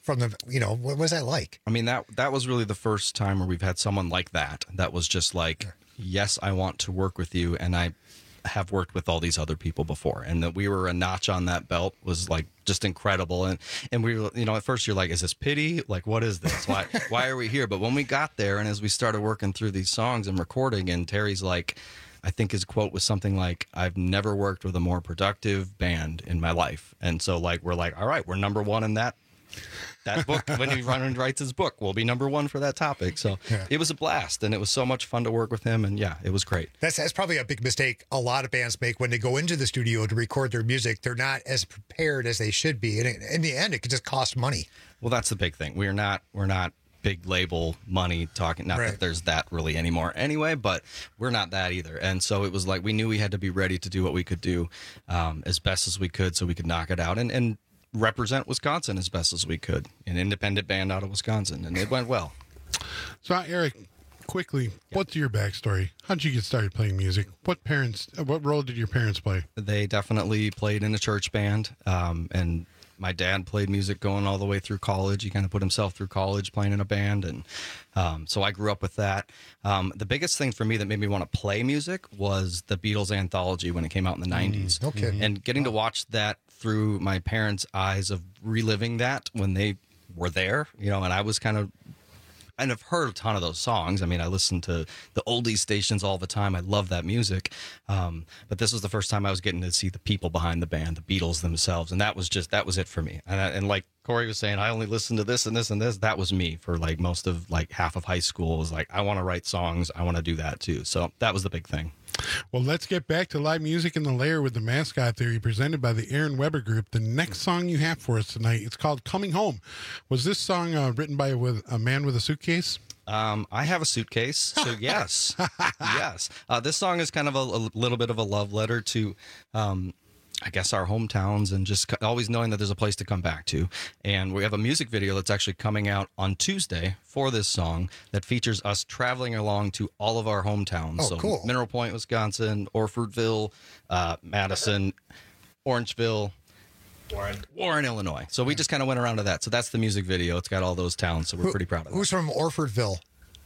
from the, you know, what was that like? I mean, that that was really the first time where we've had someone like that. That was just like, yes, I want to work with you, and I have worked with all these other people before, and that we were a notch on that belt was like just incredible. And and we were, you know, at first you're like, is this pity? Like, what is this? Why why are we here? But when we got there, and as we started working through these songs and recording, and Terry's like, I think his quote was something like, I've never worked with a more productive band in my life. And so like we're like, all right, we're number one in that that book. When he run and writes his book, we'll be number one for that topic. So Yeah. it was a blast, and it was so much fun to work with him, and yeah, it was great. That's that's probably a big mistake a lot of bands make when they go into the studio to record their music. They're not as prepared as they should be, and in the end, it could just cost money. Well, that's the big thing. We're not we're not big label money talking. Not Right. that there's that really anymore anyway, but we're not that either. And so it was like we knew we had to be ready to do what we could do um, as best as we could, so we could knock it out and and represent Wisconsin as best as we could. An independent band out of Wisconsin, and it went well. So, Eric, quickly, what's your backstory? How'd you get started playing music? What parents? What role did your parents play? They definitely played in a church band, um, and my dad played music going all the way through college. He kind of put himself through college playing in a band, and um, so I grew up with that. Um, the biggest thing for me that made me want to play music was the Beatles anthology when it came out in the nineties. no kidding. And getting to watch that through my parents' eyes of reliving that when they were there, you know, and I was kind of and I've heard a ton of those songs. I mean, I listen to the oldies stations all the time. I love that music. Um, but this was the first time I was getting to see the people behind the band, the Beatles themselves. And that was just, that was it for me. And, I, and like Corey was saying, I only listened to this and this and this. That was me for like most of like half of high school. It was like, I want to write songs. I want to do that too. So that was the big thing. Well, let's get back to live music in the lair with the Mascot Theory presented by the Aaron Weber Group. The next song you have for us tonight, it's called Coming Home. Was this song uh, written by a, with a man with a suitcase? Um, I have a suitcase, so yes, yes. Uh, this song is kind of a, a little bit of a love letter to, um, I guess, our hometowns, and just always knowing that there's a place to come back to. And we have a music video that's actually coming out on Tuesday for this song that features us traveling along to all of our hometowns. Oh, so cool. Mineral Point, Wisconsin, Orfordville, uh, Madison, Orangeville. Warren. Warren, Illinois. So we just kind of went around to that. So that's the music video. It's got all those towns, so we're Who- pretty proud of it. Who's from Orfordville?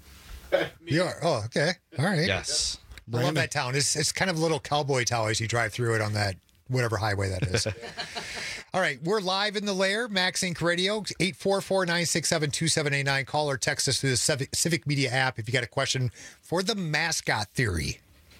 You are. Oh, okay. All right. Yes. I love that town. It's it's kind of a little cowboy town as you drive through it on that whatever highway that is. All right, we're live in the lair, Max Inc Radio, eight four four, nine six seven, two seven eight nine. Call or text us through the Civic, Civic Media app if you got a question for the Mascot Theory.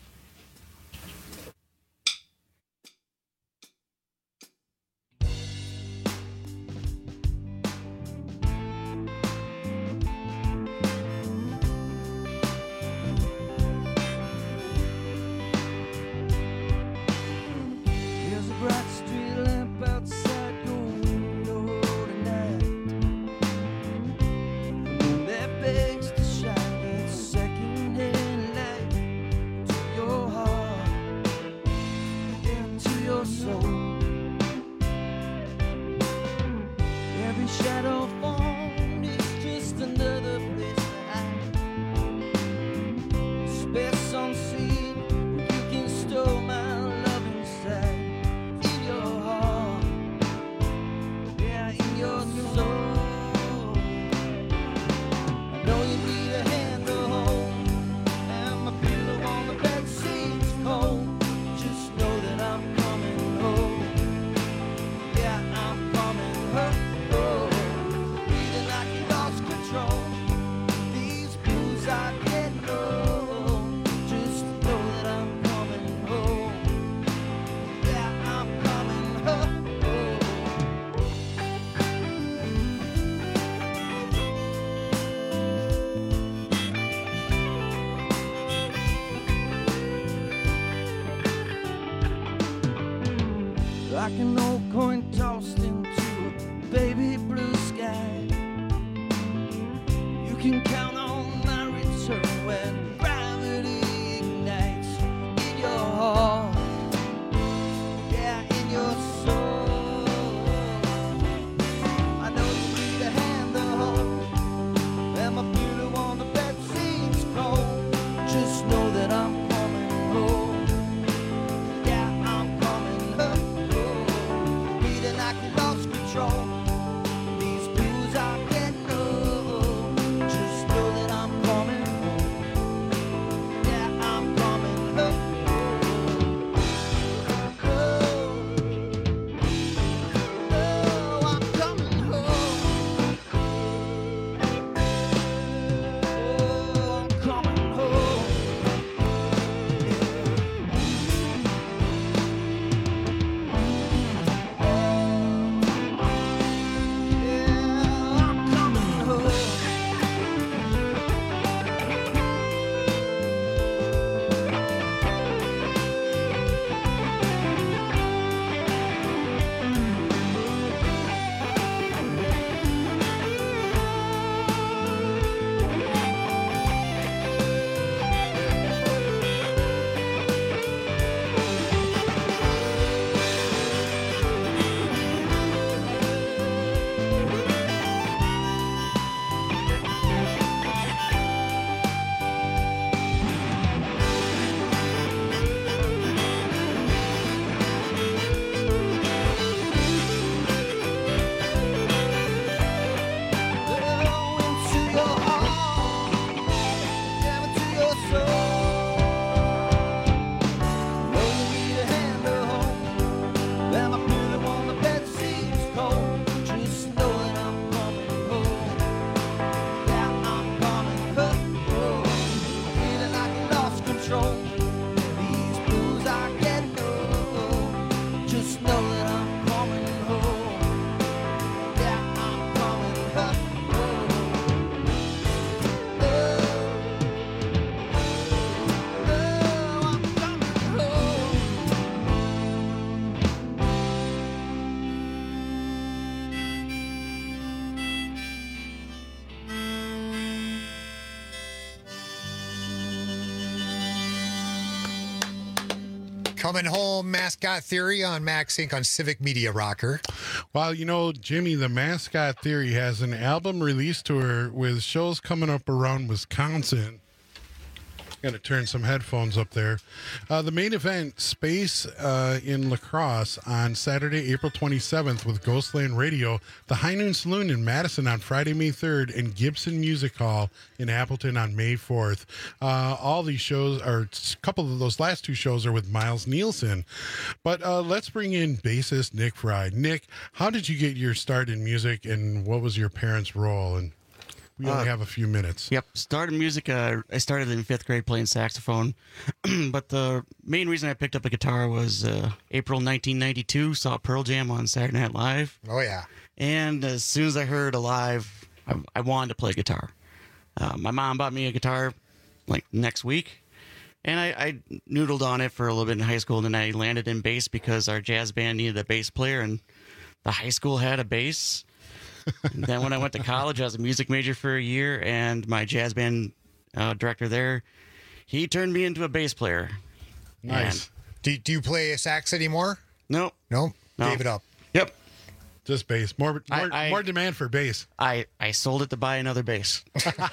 There's a bright street lamp outside your window tonight. And that begs to shine its second-hand light to your heart and to your soul. Every shadow formed is just another place to hide. Space unseen, you can store my love inside. In your heart, yeah, in your soul. I know you need a hand to hold, and my pillow on the bed seems cold. Just know that I'm coming home. Yeah, I'm coming home. Feeling like you lost control. These blues I get low. Just know that I'm coming home. Yeah, I'm coming home. Like an old coin tossed into a baby blue sky. You can count on my return when gravity ignites in your heart. Yeah, in your soul. I know you need a hand to hold, and my pillow on the bed seems cold. Just know that I'm coming home. Yeah, I'm coming home. Feeling like you lost control. These blues Coming home, Mascot Theory on Max Inc on Civic Media Rocker. Well, you know, Jimmy, the Mascot Theory has an album release tour with shows coming up around Wisconsin. Got to turn some headphones up there. Uh, the main event, Space uh, in La Crosse on Saturday, April twenty-seventh with Ghostland Radio, the High Noon Saloon in Madison on Friday, May third, and Gibson Music Hall in Appleton on May fourth. Uh, all these shows, or a couple of those last two shows are with Miles Nielsen. But uh, let's bring in bassist Nick Fry. Nick, how did you get your start in music, and what was your parents' role? And we only Uh, have a few minutes. Yep, started music. Uh, I started in fifth grade playing saxophone, but the main reason I picked up a guitar was uh, April nineteen ninety-two. Saw Pearl Jam on Saturday Night Live. Oh yeah! And as soon as I heard Alive, I, I wanted to play guitar. Uh, my mom bought me a guitar like next week, and I, I noodled on it for a little bit in high school. And then I landed in bass because our jazz band needed a bass player, and the high school had a bass. And then when I went to college, I was a music major for a year, and my jazz band uh, director there, he turned me into a bass player. Nice. Do, do you play a sax anymore? No. No? No. Gave it up. Yep. Just bass. More more, I- I- more demand for bass. I, I sold it to buy another bass.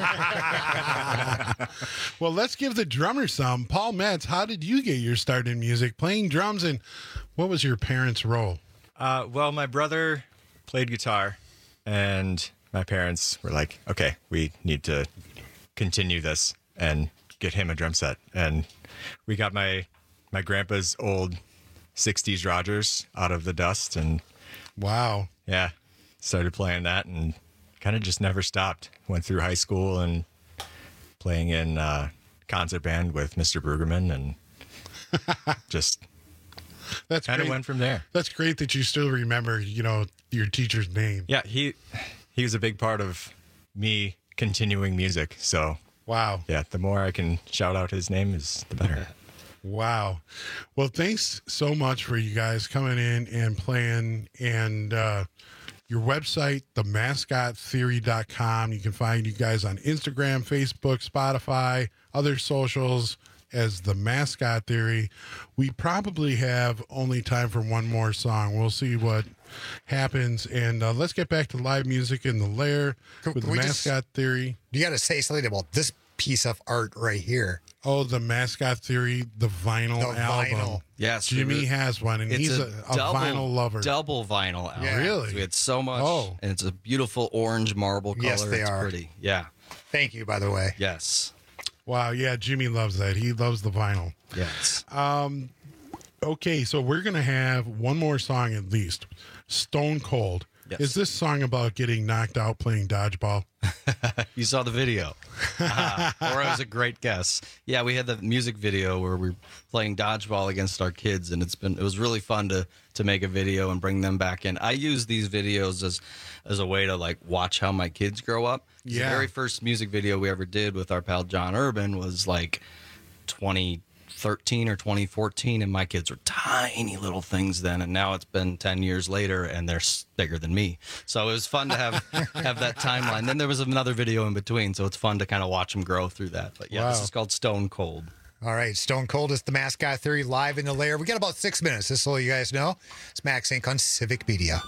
Well, let's give the drummer some. Paul Metz, how did you get your start in music, playing drums, and what was your parents' role? Uh, well, my brother played guitar, and my parents were like, okay, we need to continue this and get him a drum set. And we got my my grandpa's old sixties Rogers out of the dust, and wow, yeah, started playing that, and kind of just never stopped. Went through high school and playing in uh, concert band with Mister Brueggemann, and just That's kind of great. went from there. That's great that you still remember, you know, your teacher's name. Yeah, he he was a big part of me continuing music. So wow, yeah, the more I can shout out his name is the better. Wow. Well, thanks so much for you guys coming in and playing. And uh, your website, the mascot theory dot com. You can find you guys on Instagram, Facebook, Spotify, other socials as The Mascot Theory. We probably have only time for one more song. We'll see what happens. And uh, let's get back to live music in the Lair Can- with can The we just- Mascot Theory. You got to say something about this piece of art right here. Oh, The Mascot Theory, the vinyl The album. vinyl. Yes, Jimmy we- has one, and it's he's a, a double, vinyl lover. Double vinyl album. Yeah. Really? We had so much. Oh. And it's a beautiful orange marble color. Yes, they it's are. pretty. Yeah. Thank you, by the way. Yes. Wow, yeah, Jimmy loves that. He loves the vinyl. Yes. Um, okay, so we're going to have one more song at least. Stone Cold. Yes. Is this song about getting knocked out playing dodgeball? You saw the video. Ah, or it was a great guess. Yeah, we had the music video where we were playing dodgeball against our kids, and it's been it was really fun to to make a video and bring them back in. I use these videos as as a way to like watch how my kids grow up. Yeah. The very first music video we ever did with our pal John Urban was like twenty thirteen or twenty fourteen, and my kids were tiny little things then, and now it's been ten years later and they're s- bigger than me. So it was fun to have have that timeline. Then there was another video in between, so it's fun to kind of watch them grow through that. But yeah, this Wow. is called Stone Cold. All right, Stone Cold is The Mascot Theory live in the Lair. We got about six minutes, just so you guys know. It's Max Inc on Civic Media.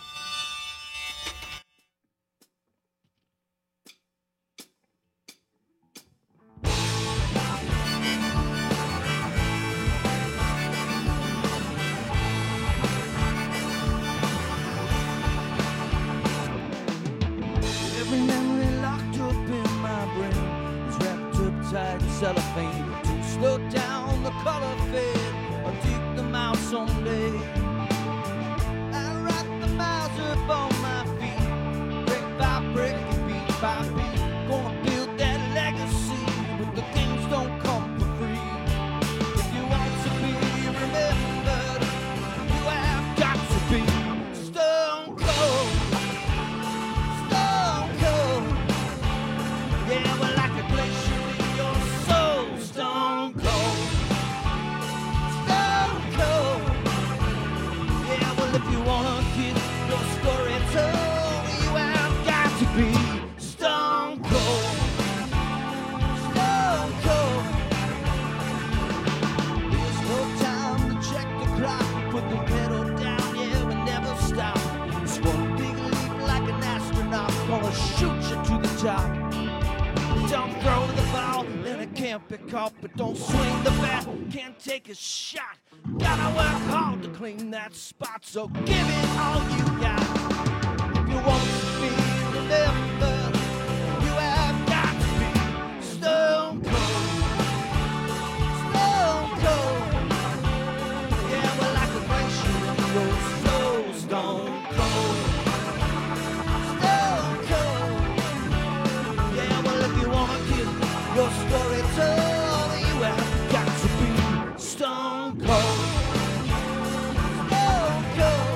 Every memory locked up in my brain is wrapped up tight in cellophane. To slow down the color fade, I'll take them out someday. I write the miles up on my feet, brick by brick and beat by beat. Gonna build that legacy, but the things don't come for free. If you want to be remembered, you have got to be stone cold. Stone cold. Yeah, we're like a glacier in your soul. Stone cold. Stone cold. pick up, but don't swing the bat. Can't take a shot. Gotta work hard to clean that spot. So give it all you got. If you want to be remembered, you have got to be stone cold. Stone cold. Yeah, well, I could write you your soul stone cold. Stone cold. Yeah, well, if you want to get your story told, you have got to be stone cold. Stone cold.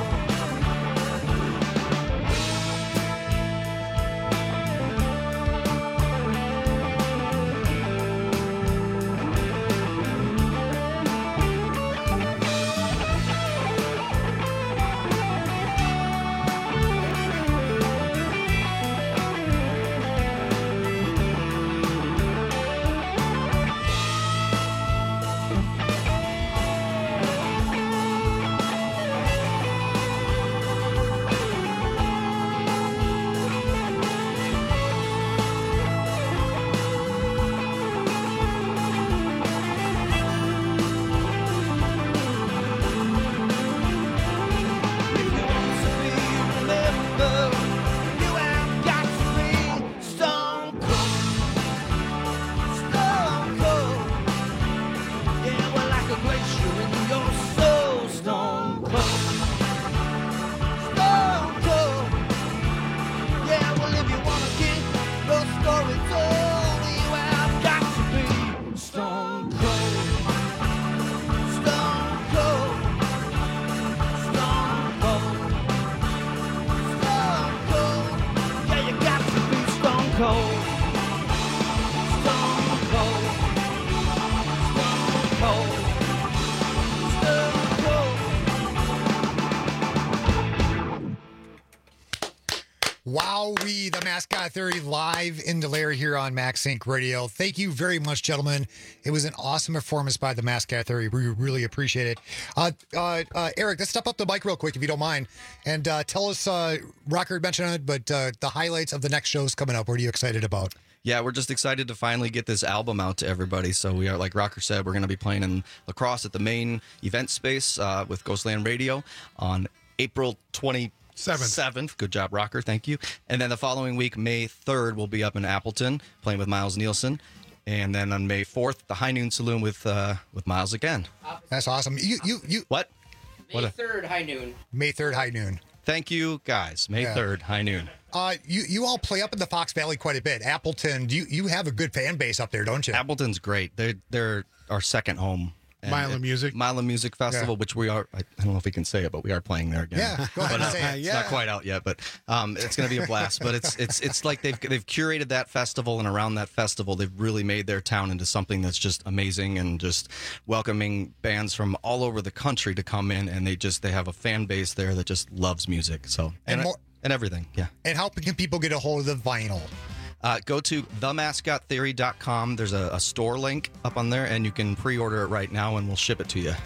Wowee, the Mascot Theory live in the lair here on Max Inc Radio. Thank you very much, gentlemen. It was an awesome performance by the Mascot Theory. We really appreciate it. Uh, uh, uh, Eric, let's step up the mic real quick if you don't mind, and uh, tell us, uh, Rocker mentioned it, but uh, the highlights of the next shows coming up. What are you excited about? Yeah, we're just excited to finally get this album out to everybody. So we are, like Rocker said, we're going to be playing in La Crosse at the main event space uh, with Ghostland Radio on April twenty-seventh. Seventh. Good job, Rocker. Thank you. And then the following week, May third, we'll be up in Appleton playing with Miles Nielsen. And then on May fourth, the High Noon Saloon with uh, with Miles again. That's awesome. You you you what? May third, High Noon. May third, High Noon. Thank you, guys. May third, High Noon. Uh, you you all play up in the Fox Valley quite a bit. Appleton, you you have a good fan base up there, don't you? Appleton's great. They're they're our second home. And Mila Music. Mila Music Festival, Yeah. which we are, I don't know if we can say it, but we are playing there again. Yeah, go ahead But, and uh, say it. It's Yeah. not quite out yet, but um, it's going to be a blast. But it's it's it's like they've they've curated that festival, and around that festival, they've really made their town into something that's just amazing, and just welcoming bands from all over the country to come in, and they just they have a fan base there that just loves music. So And and more- and everything, yeah. And how can people get a hold of the vinyl? Uh, go to the mascot theory dot com. There's a, a store link up on there, and you can pre-order it right now, and we'll ship it to you.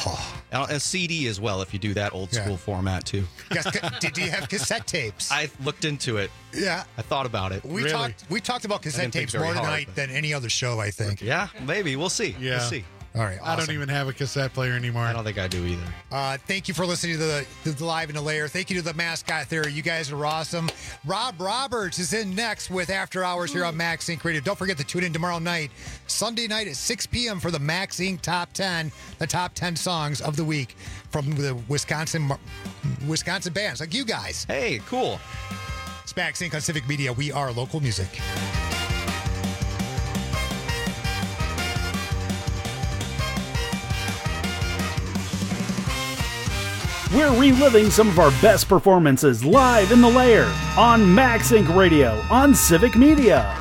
And a C D as well, if you do that old Yeah. school format, too. Yes, ca- did you have cassette tapes? I looked into it. Yeah. I thought about it. We talked we talked about I cassette didn't think tapes very more hard, tonight but- than any other show, I think. Yeah, maybe. We'll see. Yeah. We'll see. All right, I don't awesome. even have a cassette player anymore. I don't think I do either. Uh, thank you for listening to the, to the Live in the Lair. Thank you to the Mascot Theory. You guys are awesome. Rob Roberts is in next with After Hours here on Max Inc Radio. Don't forget to tune in tomorrow night, Sunday night at six p.m. for the Max Inc Top ten, the top ten songs of the week from the Wisconsin Wisconsin bands like you guys. Hey, cool. It's Max Inc on Civic Media. We are local music. We're reliving some of our best performances live in the lair on Max Inc Radio on Civic Media.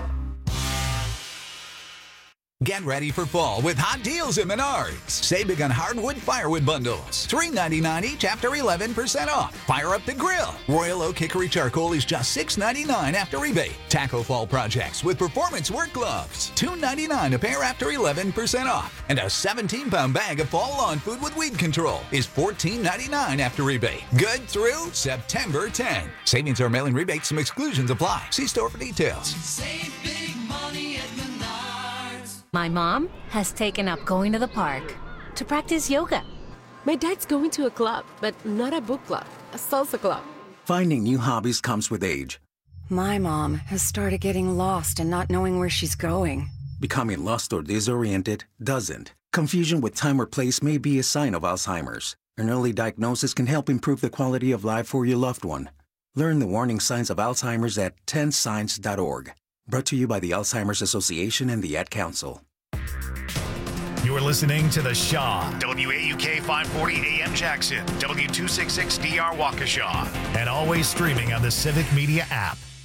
Get ready for fall with hot deals at Menards. Save big on hardwood firewood bundles. three ninety-nine each after eleven percent off. Fire up the grill. Royal Oak Hickory Charcoal is just six ninety-nine after rebate. Taco Fall projects with performance work gloves. two ninety-nine a pair after eleven percent off. And a seventeen pound bag of fall lawn food with weed control is fourteen ninety-nine after rebate. Good through September tenth. Savings are mailing rebates. Some exclusions apply. See store for details. Save big money at Menards. My mom has taken up going to the park to practice yoga. My dad's going to a club, but not a book club, a salsa club. Finding new hobbies comes with age. My mom has started getting lost and not knowing where she's going. Becoming lost or disoriented doesn't. Confusion with time or place may be a sign of Alzheimer's. An early diagnosis can help improve the quality of life for your loved one. Learn the warning signs of Alzheimer's at ten signs dot org. Brought to you by the Alzheimer's Association and the Ad Council. You're listening to The Shaw, W A U K five forty A M Jackson, W two sixty-six D R Waukesha, and always streaming on the Civic Media app.